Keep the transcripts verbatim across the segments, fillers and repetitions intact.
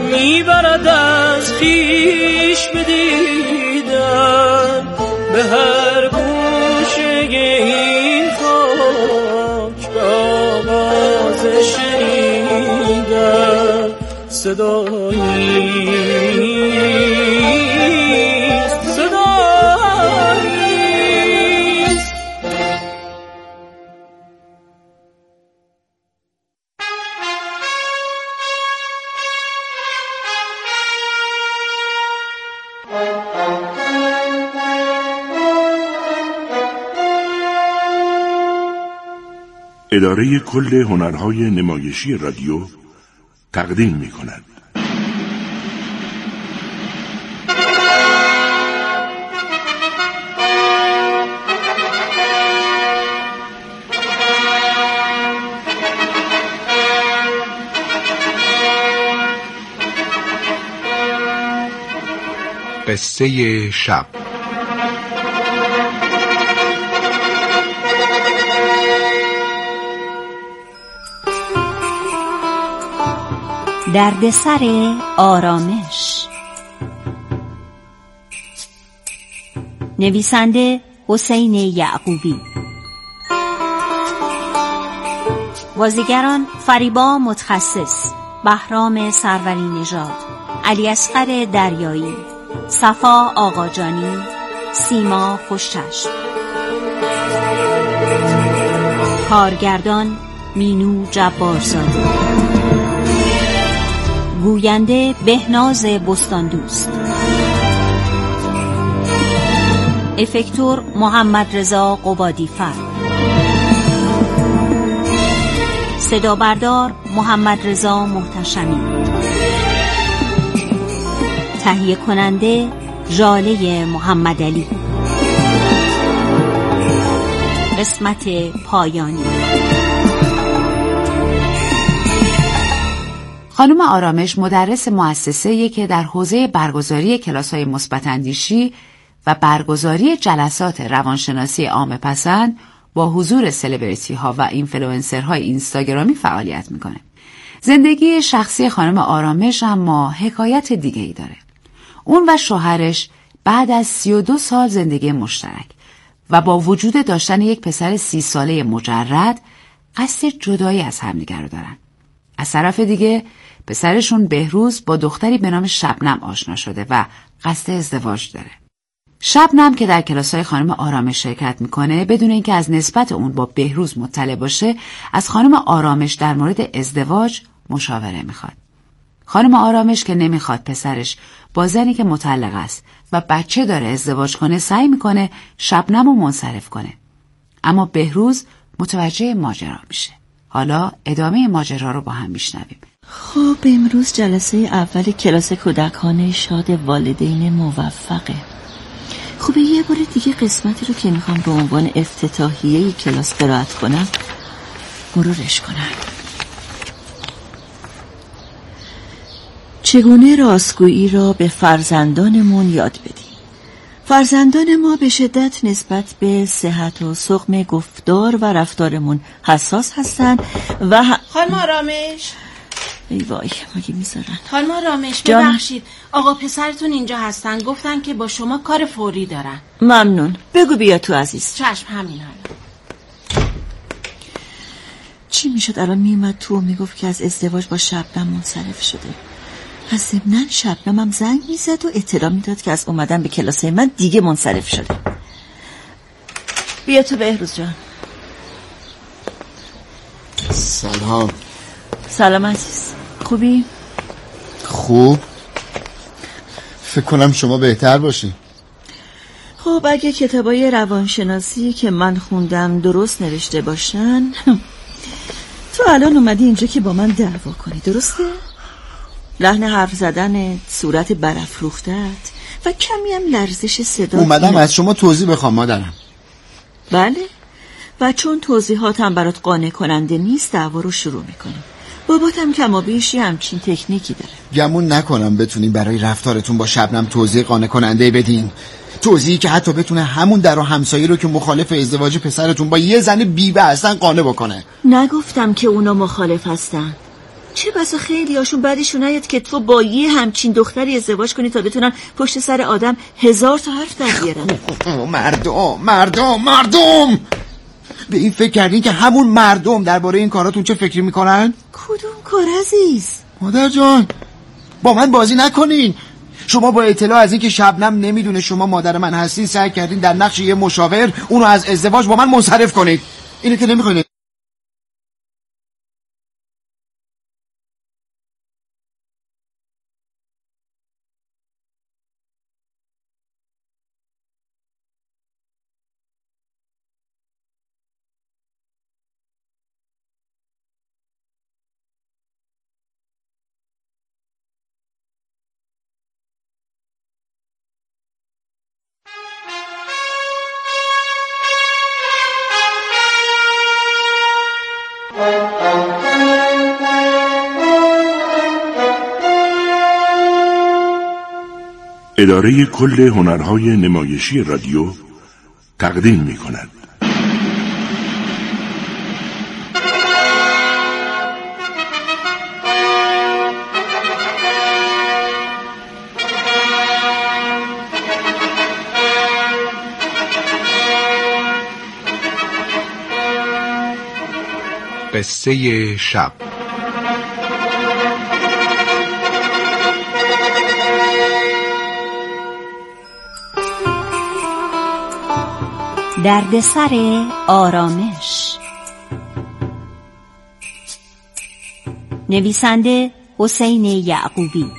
میبرد از خویش بدیدن به هر گوشه این خاک به آواز شنیدن صدایی اداره کل هنرهای نمایشی رادیو تقدیم می کند. قصه شب. دردسر آرامش. نویسنده حسین یعقوبی. بازیگران: فریبا متخصص، بهرام سروری نژاد، علی اصغر دریایی، صفا آقاجانی، سیما خوشچشم. کارگردان: مینو جبارزاده. گوینده: بهناز بستاندوست. افکتور: محمد رضا قبادی‌فر. صدا بردار: محمد رضا محتشمی. تهیه کننده: ژاله محمدعلی. قسمت پایانی. خانم آرامش مدرس مؤسسه‌ای که در حوزه برگزاری کلاس‌های مثبت‌اندیشی و برگزاری جلسات روانشناسی عامه‌پسند با حضور سلبریتی‌ها و اینفلوئنسرهای اینستاگرامی فعالیت می‌کنه. زندگی شخصی خانم آرامش اما حکایت دیگه‌ای داره. اون و شوهرش بعد از سی و دو سال زندگی مشترک و با وجود داشتن یک پسر سی ساله مجرد قصد جدایی از همدیگر رو دارن. از طرف دیگه پسرشون بهروز با دختری به نام شبنم آشنا شده و قصد ازدواج داره. شبنم که در کلاس‌های خانم آرامش شرکت میکنه بدون اینکه از نسبت اون با بهروز مطلع باشه از خانم آرامش در مورد ازدواج مشاوره میخواد. خانم آرامش که نمیخواد پسرش با زنی که مطلق است و بچه داره ازدواج کنه سعی میکنه شبنم رو منصرف کنه. اما بهروز متوجه ماجرا میشه. حالا ادامه ماجرا رو با هم میشنویم. خب امروز جلسه اول کلاس کودکان شاد والدین موفقه. خب یه بار دیگه قسمتی رو که میخوام به عنوان افتتاحیه کلاس قرائت کنم مرورش کنم. چگونه راستگویی را به فرزندانمون یاد بدیم. فرزندان ما به شدت نسبت به صحت و سقم گفتار و رفتارمون حساس هستن و ه... خانم آرامش. ای وای مگه میذارن. خانم آرامش ببخشید آقا پسرتون اینجا هستن، گفتن که با شما کار فوری دارن. ممنون، بگو بیا تو عزیز. چشم همین حالا. چی میشد الان میومد تو و میگفت که از ازدواج با شبنم منصرف شده. از ضمناً شبنم هم زنگ میزد و اطلاع میداد که از اومدن به کلاس من دیگه منصرف شده. بیا تو بهروز جان. سلام. سلام عزیز، خوبی؟ خوب. فکر کنم شما بهتر باشی. خب اگه کتابای روانشناسی که من خوندم درست نوشته باشن تو الان اومدی اینجا که با من دعوا کنی، درسته؟ لحن حرف زدنت، صورت برافروختت و کمی هم لرزش صدا. اومدم از شما توضیح بخوام مادرم. بله، و چون توضیحاتم برات قانع کننده نیست دعوا رو شروع میکنیم. باباتم کما بیشی همچین تکنیکی داره. گمون نکنم بتونی برای رفتارتون با شبنم توضیح قانع کننده بدین. توضیحی که حتی بتونه همون در و همسایه رو که مخالف ازدواج پسرتون با یه زن بیوه هستن قانع بکنه. نگفتم که اونا مخالف هستن. چه بسا خیلی هاشون بعدشون نیاد که تو با یه همچین دختری ازدواج کنی تا بتونن پشت سر آدم هزار تا حرف در بیارن. مردم مردم مردم به این فکر کردین که همون مردم درباره این کاراتون چه فکری میکنن؟ کدوم کار عزیز؟ مادر جان با من بازی نکنین. شما با اطلاع از این که شبنم نمیدونه شما مادر من هستین سعی کردین در نقش یه مشاور اونو از ازدواج با من منصرف کنید. اینو که نمیخواین. اداره کل هنرهای نمایشی رادیو تقدیم می کند. قصه شب. دردسر آرامش. نویسنده حسین یعقوبی.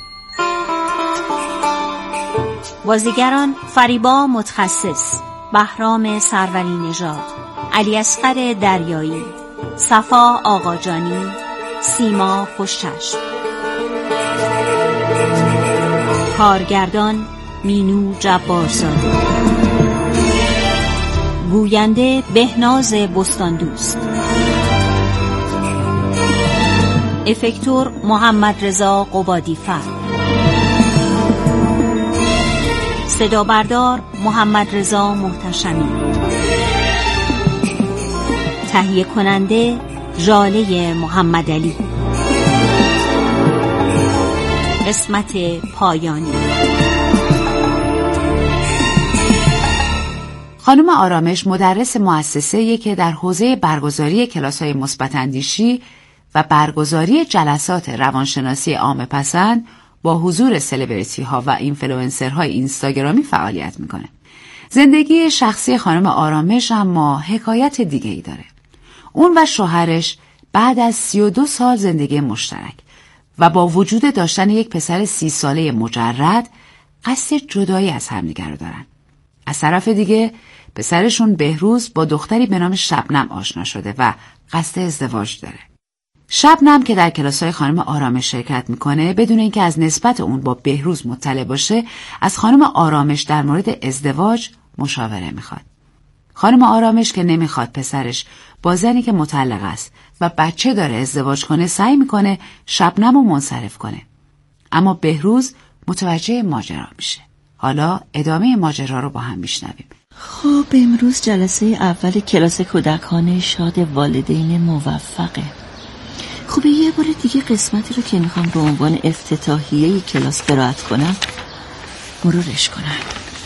بازیگران فریبا متخصص، بهرام سروری نژاد، علی اصغر دریایی، صفا آقاجانی، سیما خوشچشم. کارگردان مینو جبارزاده. گوینده بهناز بستاندوست. افکتور محمد رضا قبادی‌فر. صدا بردار محمد رضا محتشمی. تهیه کننده ژاله محمدعلی. قسمت پایانی. خانم آرامش مدرس مؤسسه‌ای که در حوزه برگزاری کلاس‌های مثبت اندیشی و برگزاری جلسات روانشناسی عامه‌پسند با حضور سلبریتی‌ها و اینفلوئنسرهای اینستاگرامی فعالیت می‌کنه. زندگی شخصی خانم آرامش اما حکایت دیگه‌ای داره. اون و شوهرش بعد از سی و دو سال زندگی مشترک و با وجود داشتن یک پسر سی ساله مجرد قصد جدایی از همدیگر رو دارن. از طرف دیگه پسرشون بهروز با دختری به نام شبنم آشنا شده و قصد ازدواج داره. شبنم که در کلاس‌های خانم آرامش شرکت میکنه بدون اینکه از نسبت اون با بهروز مطلع باشه از خانم آرامش در مورد ازدواج مشاوره میخواد. خانم آرامش که نمیخواد پسرش با زنی که مطلق است و بچه داره ازدواج کنه سعی میکنه شبنم رو منصرف کنه. اما بهروز متوجه ماجرا میشه. حالا ادامه ماجرا رو با هم میشنویم. خب امروز جلسه اول کلاس کودکان شاد والدین موفقه. خب یه بار دیگه قسمتی رو که میخوام به عنوان افتتاحیه کلاس قرائت کنم مرورش کنم.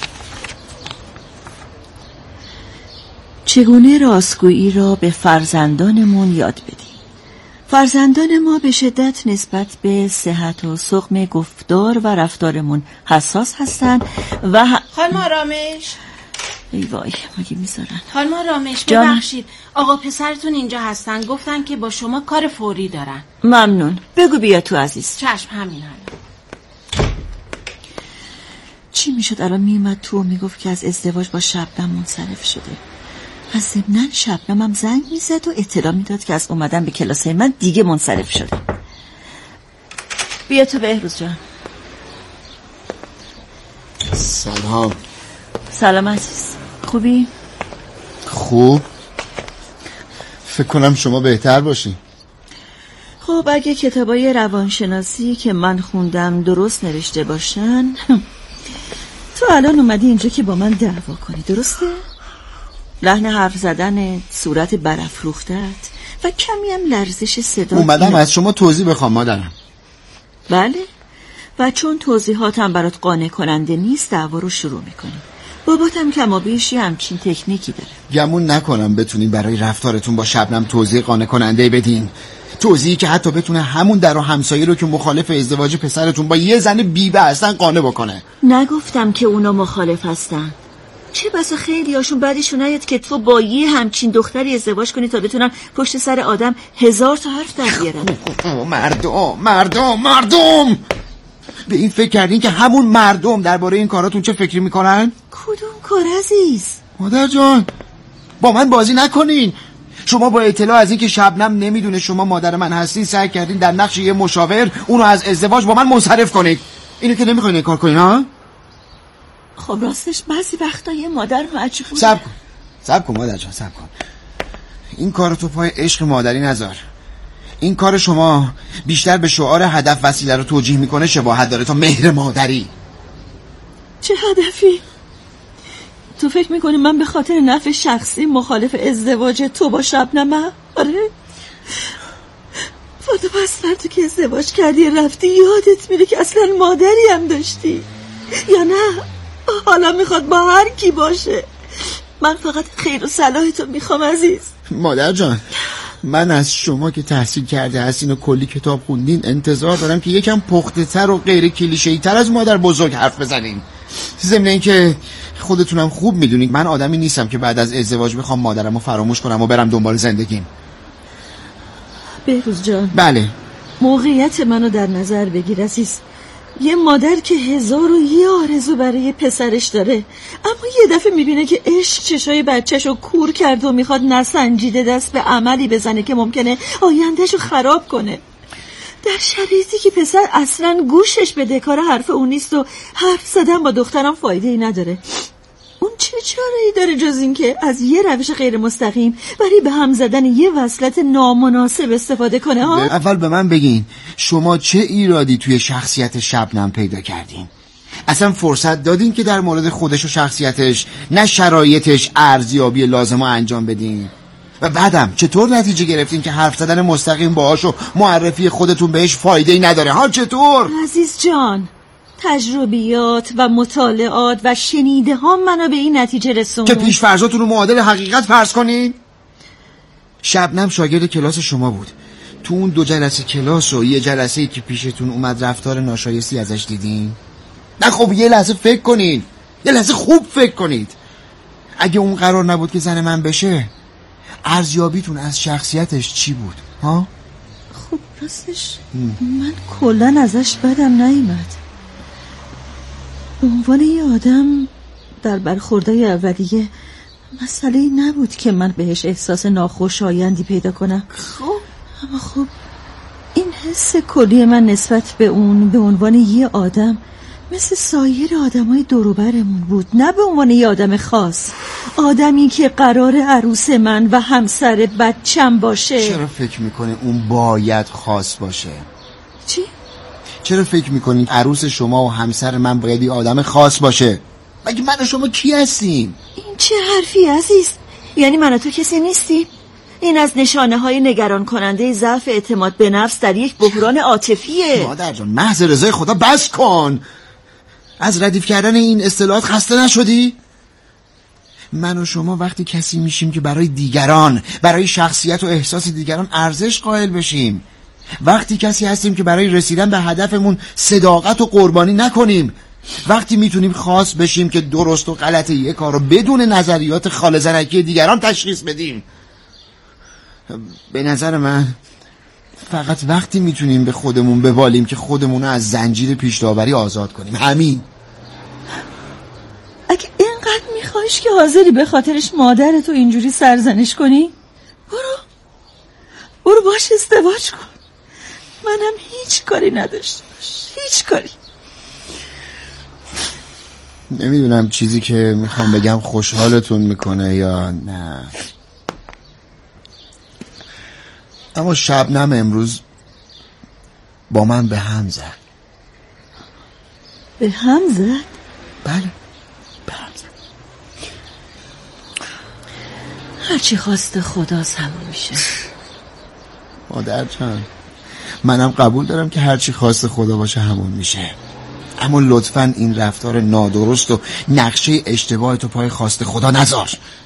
چگونه راستگویی را به فرزندانمون یاد بدیم. فرزندان ما به شدت نسبت به صحت و سقم گفتار و رفتارمون حساس هستن و ه... خانم آرامش. ای وای مگه میذارن. خانم آرامش ببخشید آقا پسرتون اینجا هستن، گفتن که با شما کار فوری دارن. ممنون، بگو بیا تو عزیز. چشم همین حالا. چی میشد الان میومد تو و میگفت که از ازدواج با شبنم منصرف شده و ضمناً شبنم هم زنگ میزد و اطلاع میداد که از اومدن به کلاس من دیگه منصرف شده. بیا تو بهروز جان. سلام. سلام عزیز، خوبی؟ خوب. فکر کنم شما بهتر باشی. خب اگه کتابای روانشناسی که من خوندم درست نوشته باشن تو الان اومدی اینجا که با من دعوا کنی، درسته؟ لحن حرف زدن، صورت برافروختت، و کمی هم لرزش صدا. اومدم از شما توضیح بخوام مادرم. بله، و چون توضیحاتم برات قانع کننده نیست دعوا رو شروع میکنیم. باباتم کما بیشی همچین تکنیکی داره. گمون نکنم بتونین برای رفتارتون با شبنم توضیح قانع کننده بدین، توضیحی که حتی بتونه همون در و همسایه رو که مخالف ازدواج پسرتون با یه زن بیوه هستن قانع بکنه. نگفتم که اونا مخالف هستن، چه بسا خیلی هاشون بعدشون نیاد که تو با یه همچین دختری ازدواج کنی تا بتونن پشت سر آدم هزار تا حرف در بیارن. مردم مردم مردم به این فکر کردین که همون مردم درباره این کاراتون چه فکری میکنن؟ کدوم کار عزیز؟ مادر جان با من بازی نکنین. شما با اطلاع از این که شبنم نمیدونه شما مادر من هستین سعی کردین در نقش یه مشاور اونو از ازدواج با من منصرف کنید. اینو که نمیخواین این کار کنین ها؟ خب راستش بعضی وقتا یه مادر مجبور. صبر کن صبر کن مادر جان صبر کن. این کارو تو پای عشق مادری نذار. این کار شما بیشتر به شعار هدف وسیله رو توجیه میکنه شباهت داره تا مهر مادری. چه هدفی؟ تو فکر میکنی من به خاطر نفع شخصی مخالف ازدواج تو با شبنمم؟ آره؟ فاطمه از فردی که ازدواج کردی رفتی یادت میره که اصلا مادری هم داشتی یا نه؟ حالا میخواد با هر کی باشه. من فقط خیر و صلاح تو میخوام عزیز. مادر جان من از شما که تحصیل کرده هستین و کلی کتاب خوندین انتظار دارم که یکم پخته تر و غیر کلیشه‌ای تر از مادر بزرگ حرف بزنین. ضمن اینکه خودتونم خوب میدونید من آدمی نیستم که بعد از ازدواج بخوام مادرمو فراموش کنم و برم دنبال زندگیم. بهروز جان بله موقعیت منو در نظر بگیر عزیز. یه مادر که هزار و یه آرزو برای پسرش داره اما یه دفعه میبینه که عشق چشای بچه‌شو کور کرد و میخواد نسنجیده دست به عملی بزنه که ممکنه آیندهشو خراب کنه، در شرایطی که پسر اصلا گوشش به دکار حرف اون نیست و حرف زدن با دخترم فایده ای نداره. اون چه چاره‌ای داره جز این که از یه روش غیر مستقیم برای به هم زدن یه وصلت نامناسب استفاده کنه ها؟ اول به من بگین شما چه ایرادی توی شخصیت شبنم پیدا کردین؟ اصلا فرصت دادین که در مورد خودش و شخصیتش نه شرایطش ارزیابی لازمه انجام بدین؟ و بعدم چطور نتیجه گرفتین که حرف زدن مستقیم باهاش و معرفی خودتون بهش فایده ای نداره ها؟ چطور؟ عزیز جان تجربیات و مطالعات و شنیده ها منو به این نتیجه رسوند که پیش فرضاتون رو معادل حقیقت فرض کنین. شبنم شاگرد کلاس شما بود. تو اون دو جلسه کلاس و یه جلسه ای که پیشتون اومد رفتار ناشایستی ازش دیدین؟ نه خب یه لحظه فکر کنین، یه لحظه خوب فکر کنید. اگه اون قرار نبود که زن من بشه ارزیابیتون از شخصیتش چی بود ها؟ خب راستش من کلن ازش بدم نیامد. به عنوان یه آدم در برخوردهای اولیه مسئله نبود که من بهش احساس ناخوشایندی پیدا کنم. خب اما خب این حس کلی من نسبت به اون به عنوان یه آدم مثل سایر آدمای دور و برمون بود، نه به عنوان یه آدم خاص، آدمی که قرار عروس من و همسر بچم باشه. چرا فکر میکنه اون باید خاص باشه؟ چی؟ چرا فکر میکنید عروس شما و همسر من باید یه آدم خاص باشه؟ مگه من و شما کی هستیم؟ این چه حرفی عزیز؟ یعنی من و تو کسی نیستی؟ این از نشانه های نگران کننده ضعف اعتماد به نفس در یک بحران عاطفیه. مادر جان محض رضای خدا بس کن. از ردیف کردن این اصطلاحات خسته نشدی؟ من و شما وقتی کسی میشیم که برای دیگران، برای شخصیت و احساس دیگران ارزش قائل بشیم، وقتی کسی هستیم که برای رسیدن به هدفمون صداقت و قربانی نکنیم، وقتی میتونیم خاص بشیم که درست و غلط یک کار رو بدون نظریات خاله زنکی دیگران تشخیص بدیم. به نظر من فقط وقتی میتونیم به خودمون ببالیم که خودمون رو از زنجیر پیش داوری آزاد کنیم. همین. اگه اینقدر میخوایش که حاضری به خاطرش مادرتو اینجوری سرزنش کنی، برو برو باش ازدواج کن. منم هیچ کاری نداشته باش، هیچ کاری. نمیدونم چیزی که میخوام بگم خوشحالتون میکنه یا نه، اما شبنم امروز با من به هم زد. به هم زد؟ بله به هم زد. هرچی خواست خدا همون میشه. مادر جان، منم قبول دارم که هرچی خواست خدا باشه همون میشه، اما لطفاً این رفتار نادرست و نقشه اشتباه تو پای خواست خدا نذار.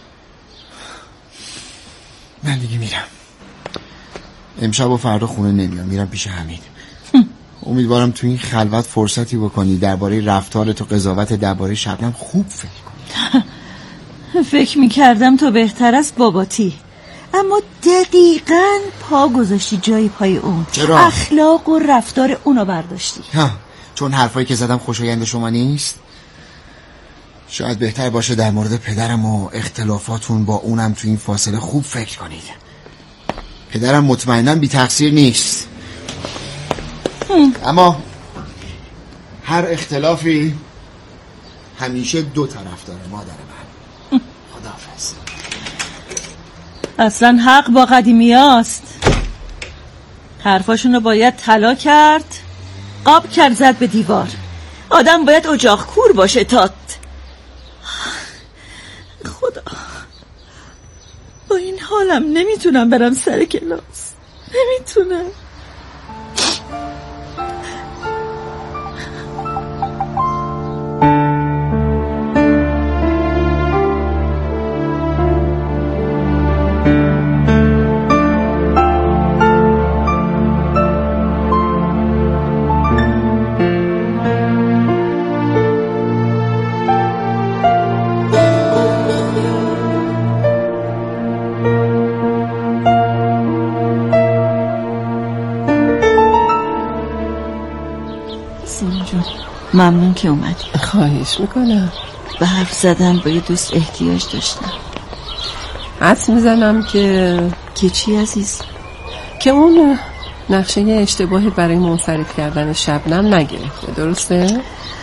من دیگه میرم، امشب و فردا خونه نمیام، میرم پیش حمید. امیدوارم تو این خلوت فرصتی بکنی درباره رفتارت و قضاوت درباره شبنم خوب فکر کنی. فکر میکردم تو بهتر از باباتی، اما دقیقاً پا گذاشتی جای پای اون. چرا؟ اخلاق و رفتار اونو برداشتی. ها، چون حرفایی که زدم خوشایند شما نیست؟ شاید بهتر باشه در مورد پدرم و اختلافاتون با اونم تو این فاصله خوب فکر کنید. پدرم مطمئناً بی تقصیر نیست، اما هر اختلافی همیشه دو طرف داره مادر من. خداحافظ. اصلا حق با قدیمی هاست، حرفاشون رو باید طلا کرد، قاب کرد زد به دیوار. آدم باید اجاق کور باشه تا خدا. با این حالم نمیتونم برم سر کلاس، نمیتونم. ممنون که اومدی. خواهش میکنم. به حرف زدن با یه دوست احتیاج داشتم. حدس میزنم که که چی عزیز؟ که اون نقشه اشتباهی برای منصرف کردن شبنم نگرفته، درسته؟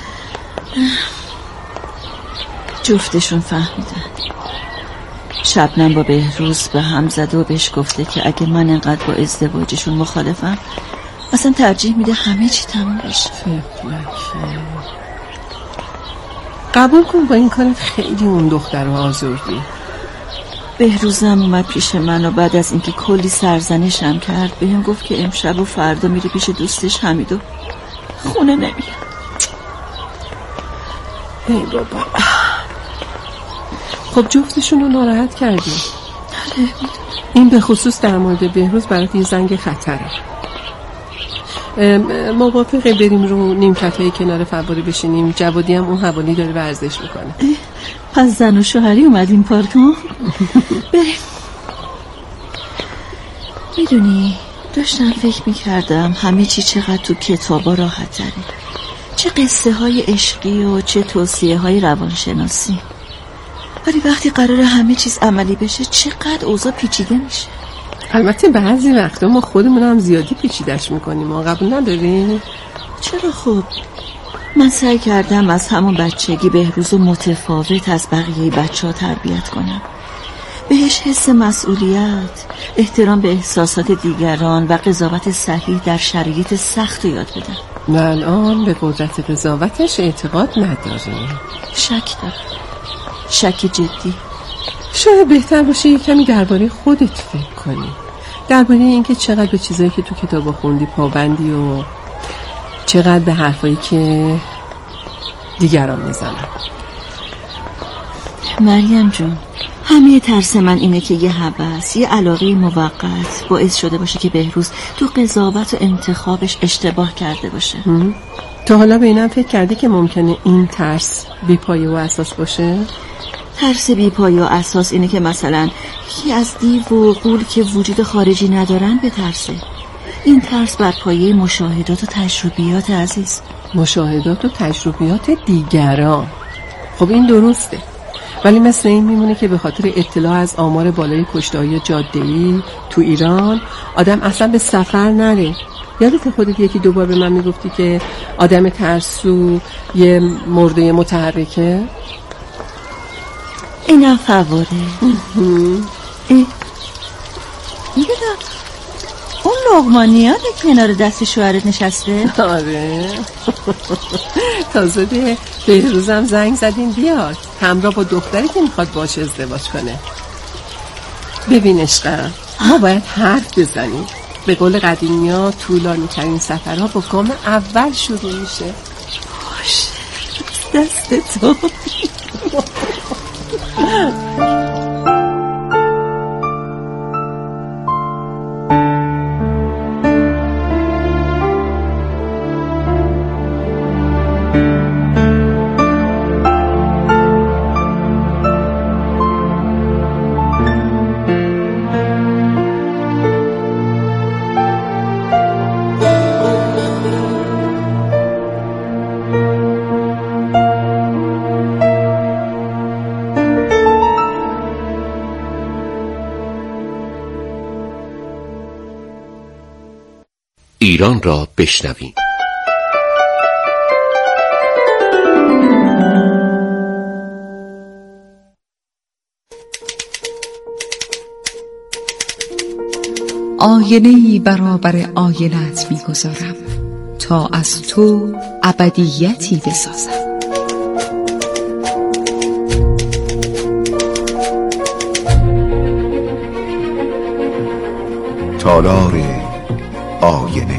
جفتشون فهمیدن. شبنم با بهروز به هم زده و بهش گفته که اگه من انقدر با ازدواجشون مخالفم اصلا ترجیح میده همه چی تموم بشه. قبول کن با این کارت خیلی اون دختر رو آزردی. بهروزم اومد پیش من و بعد از اینکه کلی سرزنشم کرد بهم گفت که امشب و فردا میره پیش دوستش حمیدو خونه نمیاد. ای بابا. خب جفتشون رو ناراحت کردی. این به خصوص در مورد بهروز برات این زنگ خطره. موافقه بریم رو نیمکت‌های کنار فواری بشینیم؟ جوادی هم اون حوالی داره ورزش میکنه. پس زن و شوهری اومدیم پارکون؟ بریم. میدونی داشتم فکر میکردم همه چی چقدر تو کتابا راحت تره، چه قصه های عشقی و چه توصیه های روانشناسی، ولی وقتی قراره همه چیز عملی بشه چقدر اوضاع پیچیده میشه. البته بعضی وقتا ما خودمون هم زیادی پیچیدش میکنیم. ما قبول نداریم؟ چرا؟ خوب من سعی کردم از همون بچگی بهروز و متفاوت از بقیه بچه ها تربیت کنم، بهش حس مسئولیت، احترام به احساسات دیگران و قضاوت صحیح در شرایط سخت یاد بدم. نه الان به قدرت قضاوتش اعتقاد نداریم. شک دارم، شک جدی. شاید بهتر باشه یه کمی درباره خودت فکر کنی، درباره اینکه چقدر به چیزایی که تو کتابا خوندی پابندی و چقدر به حرفایی که دیگران میزنن. مریم جون، همه ترس من اینه که یه هوس، یه علاقه موقت باعث شده باشه که بهروز تو قضاوت و انتخابش اشتباه کرده باشه. تا حالا به اینم فکر کردی که ممکنه این ترس بی پایه و اساس باشه؟ ترس بی پایه و اساس اینه که مثلا یکی از دیو و غول که وجود خارجی ندارن به ترسه. این ترس بر پایه مشاهدات و تجربیات عزیز. مشاهدات و تجربیات دیگران. خب این درسته، ولی مثل این میمونه که به خاطر اطلاع از آمار بالای کشته‌های جاده‌ای تو ایران آدم اصلا به سفر نره. یادت خودت یکی دو بار به من میگفتی که آدم ترسو یه مرده متحرکه؟ اینم فواره. ای میدونم اون لغمانیانه کنار دست شوهرت نشسته؟ آره. تازه به بهروزم زنگ زدین بیاد همراه با دختری که میخواد باش ازدواج کنه. ببین عشقم، ما باید حرف بزنیم. به قول قدیمیا طولانی ترین سفرها با گام اول شروع میشه. باشه دست تو. ایران را بشنویم. آینه‌ای برابر آینه‌ات می‌گذارم تا از تو ابدیتی بسازم. تالار آینه.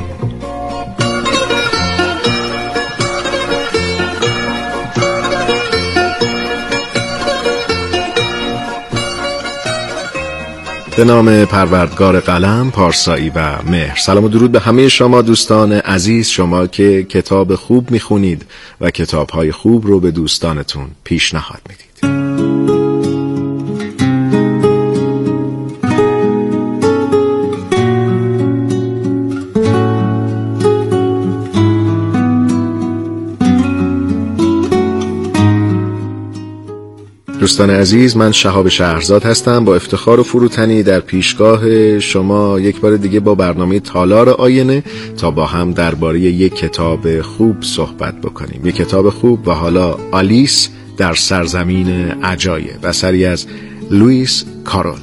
به نام پروردگار قلم، پارسایی و مهر. سلام و درود به همه شما دوستان عزیز، شما که کتاب خوب میخونید و کتابهای خوب رو به دوستانتون پیشنهاد میدید. دوستان عزیز، من شهاب شهرزاد هستم. با افتخار و فروتنی در پیشگاه شما یک بار دیگه با برنامه تالار آینه تا با هم درباره یک کتاب خوب صحبت بکنیم. یک کتاب خوب و حالا آلیس در سرزمین عجایب، اثری از لوئیس کارول.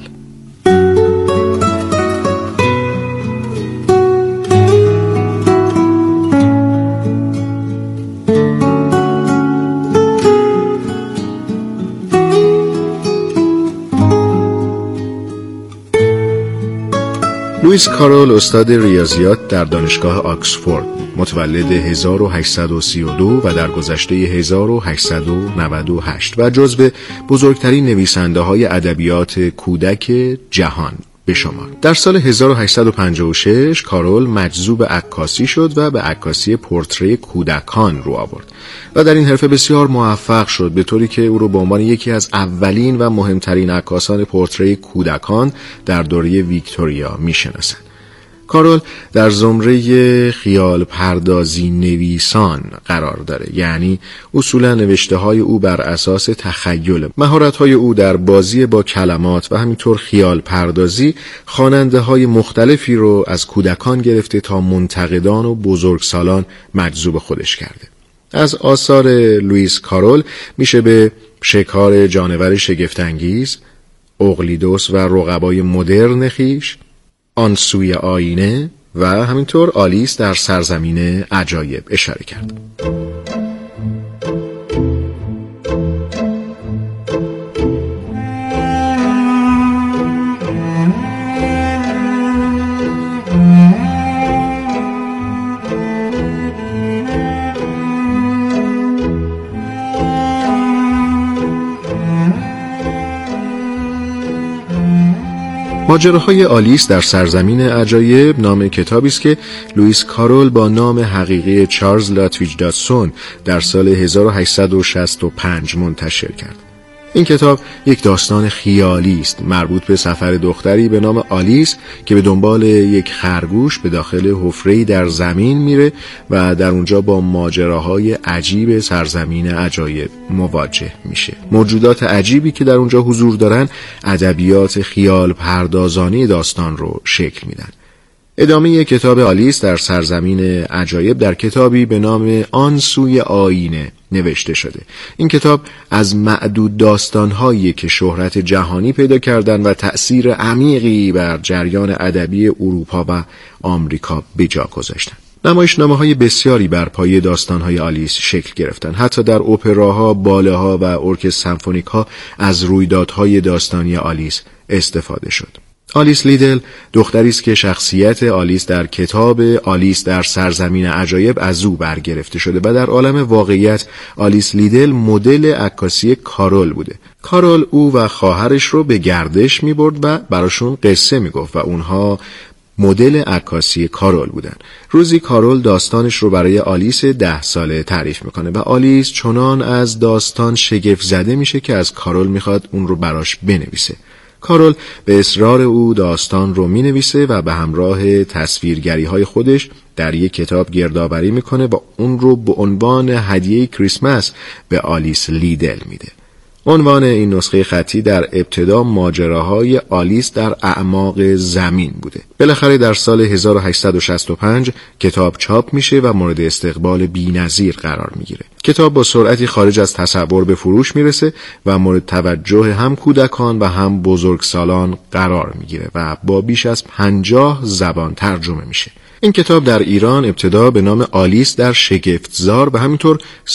لوئیس کارول استاد ریاضیات در دانشگاه آکسفورد، متولد هزار و هشتصد و سی و دو و در گذشته هزار و هشتصد و نود و هشت و جزو بزرگترین نویسنده های ادبیات کودک جهان به شمار. در سال هزار و هشتصد و پنجاه و شش کارول مجذوب عکاسی شد و به عکاسی پورتری کودکان رو آورد و در این حرفه بسیار موفق شد، به طوری که او رو به عنوان یکی از اولین و مهمترین عکاسان پورتری کودکان در دوره ویکتوریا میشناسند. کارول در زمره خیال پردازی نویسان قرار داره، یعنی اصولا نوشته های او بر اساس تخیل. مهارت های او در بازی با کلمات و همینطور خیال پردازی خواننده های مختلفی رو از کودکان گرفته تا منتقدان و بزرگسالان مجذوب خودش کرده. از آثار لوئیس کارول میشه به شکار جانور شگفت‌انگیز، اقلیدس و رقبای مدرن خویش، آن سوی آینه و همینطور آلیس در سرزمین عجایب اشاره کرد. ماجراهای آلیس در سرزمین عجایب نام کتابی است که لوئیس کارول با نام حقیقی چارلز لاتویج دادسون در سال هزار و هشتصد و شصت و پنج منتشر کرد. این کتاب یک داستان خیالی است مربوط به سفر دختری به نام آلیس که به دنبال یک خرگوش به داخل حفره‌ای در زمین میره و در اونجا با ماجراهای عجیب سرزمین عجایب مواجه میشه. موجودات عجیبی که در اونجا حضور دارن ادبیات خیال پردازانی داستان رو شکل میدن. ادامه کتاب آلیس در سرزمین عجایب در کتابی به نام آن سوی آینه نوشته شده. این کتاب از معدود داستان‌هایی که شهرت جهانی پیدا کردن و تأثیر عمیقی بر جریان ادبی اروپا و آمریکا به جا گذاشتن. نمایشنامه‌های بسیاری بر پایه داستان‌های آلیس شکل گرفتن. حتی در اپراها، باله‌ها و ارکستر سمفونیک‌ها از رویدادهای داستانی آلیس استفاده شد. آلیس لیدل دختری است که شخصیت آلیس در کتاب آلیس در سرزمین عجایب از او برگرفته شده و در عالم واقعیت آلیس لیدل مدل عکاسی کارول بوده. کارول او و خواهرش رو به گردش می برد و براشون قصه می گفت و اونها مدل عکاسی کارول بودن. روزی کارول داستانش رو برای آلیس ده ساله تعریف میکنه و آلیس چنان از داستان شگفت زده میشه که از کارول میخواد اون رو براش بنویسه. کارول به اصرار او داستان رو مینویسه و به همراه تصویرگری های خودش در یک کتاب گردآوری میکنه و اون رو به عنوان هدیه کریسمس به آلیس لیدل میده. عنوان این نسخه خطی در ابتدا ماجراهای آلیس در اعماق زمین بوده. بالاخره در سال هزار و هشتصد و شصت و پنج کتاب چاپ میشه و مورد استقبال بی‌نظیر قرار میگیره. کتاب با سرعتی خارج از تصور به فروش میرسه و مورد توجه هم کودکان و هم بزرگسالان قرار میگیره و با بیش از پنجاه زبان ترجمه میشه. این کتاب در ایران ابتدا به نام آلیس در شگفتزار و همینطور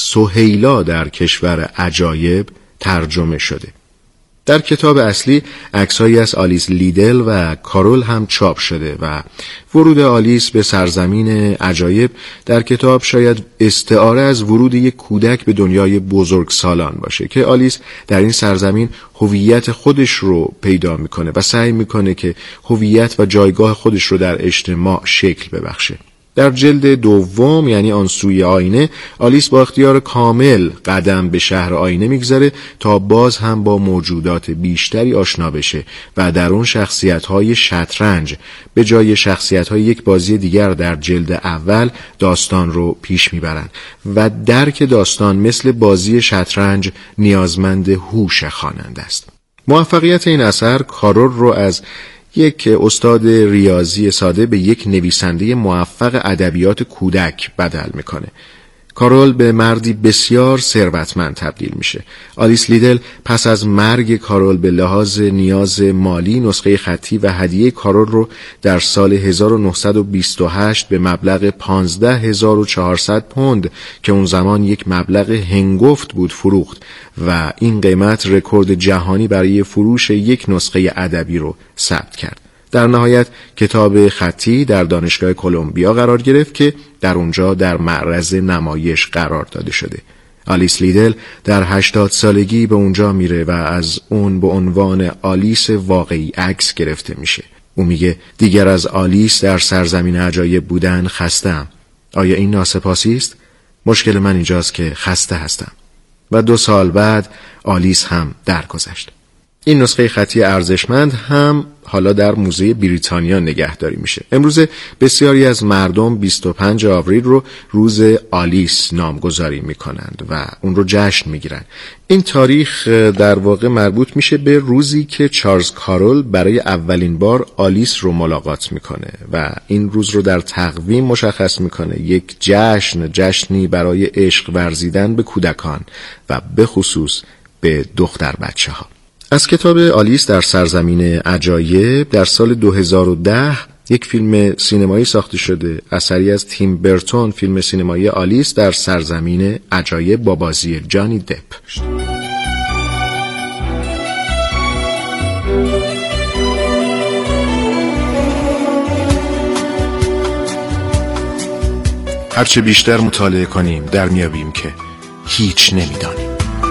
سهیلا در کشور عجایب ترجمه شده. در کتاب اصلی عکسایی از آلیس لیدل و کارول هم چاپ شده و ورود آلیس به سرزمین عجایب در کتاب شاید استعاره از ورود یک کودک به دنیای بزرگسالان باشه که آلیس در این سرزمین هویت خودش رو پیدا میکنه و سعی میکنه که هویت و جایگاه خودش رو در اجتماع شکل ببخشه. در جلد دوم یعنی آن سوی آینه آلیس با اختیار کامل قدم به شهر آینه میگذاره تا باز هم با موجودات بیشتری آشنا بشه و در اون شخصیت‌های شطرنج به جای شخصیت‌های یک بازی دیگر در جلد اول داستان رو پیش میبرن و درک داستان مثل بازی شطرنج نیازمند هوش خواننده است. موفقیت این اثر کارول رو از یک استاد ریاضی ساده به یک نویسنده موفق ادبیات کودک بدل میکنه. کارول به مردی بسیار ثروتمند تبدیل میشه. آلیس لیدل پس از مرگ کارول به لحاظ نیاز مالی نسخه خطی و هدیه کارول رو در سال هزار و نهصد و بیست و هشت به مبلغ پانزده هزار و چهارصد پوند که اون زمان یک مبلغ هنگفت بود فروخت و این قیمت رکورد جهانی برای فروش یک نسخه ادبی رو ثبت کرد. در نهایت کتاب خطی در دانشگاه کلمبیا قرار گرفت که در اونجا در معرض نمایش قرار داده شده. آلیس لیدل در هشتاد سالگی به اونجا میره و از اون به عنوان آلیس واقعی عکس گرفته میشه. او میگه دیگر از آلیس در سرزمین عجایب بودن خستم. آیا این ناسپاسی است؟ مشکل من اینجاست که خسته هستم. و دو سال بعد آلیس هم درگذشت. این نسخه خطی ارزشمند هم حالا در موزه بریتانیا نگهداری میشه. امروز بسیاری از مردم بیست و پنج آوریل رو روز آلیس نامگذاری میکنند و اون رو جشن میگیرن. این تاریخ در واقع مربوط میشه به روزی که چارلز کارول برای اولین بار آلیس رو ملاقات میکنه و این روز رو در تقویم مشخص میکنه یک جشن جشنی برای عشق ورزیدن به کودکان و به خصوص به دختر بچه ها. از کتاب آلیس در سرزمین عجایب در سال دو هزار و ده یک فیلم سینمایی ساخته شده، اثری از تیم برتون، فیلم سینمایی آلیس در سرزمین عجایب با بازی جانی دپ. هرچه بیشتر مطالعه کنیم در میابیم که هیچ نمیدانیم.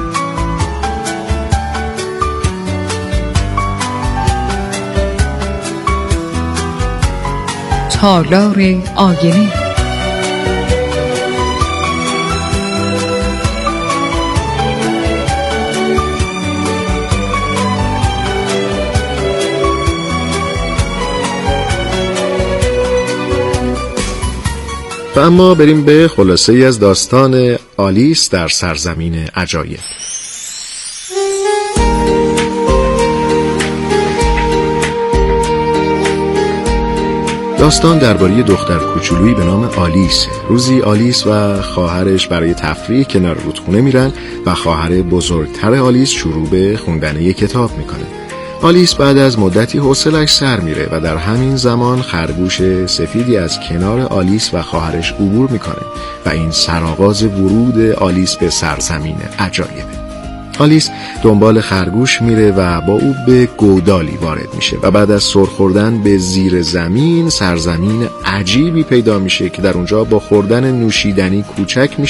تالار آینه. و اما بریم به خلاصه ای از داستان آلیس در سرزمین عجایب. داستان درباره دختر کوچولویی به نام آلیس. روزی آلیس و خواهرش برای تفریح کنار رودخونه میرن و خواهر بزرگتر آلیس شروع به خوندن یک کتاب میکنه. آلیس بعد از مدتی حوصله‌اش سر میره و در همین زمان خرگوش سفیدی از کنار آلیس و خواهرش عبور میکنه و این سرآغاز ورود آلیس به سرزمین عجایبه. آلیس دنبال خرگوش میره و با او به گودالی وارد میشه و بعد از سر خوردن به زیر زمین سرزمین عجیبی پیدا میشه که در اونجا با خوردن نوشیدنی کوچک میشه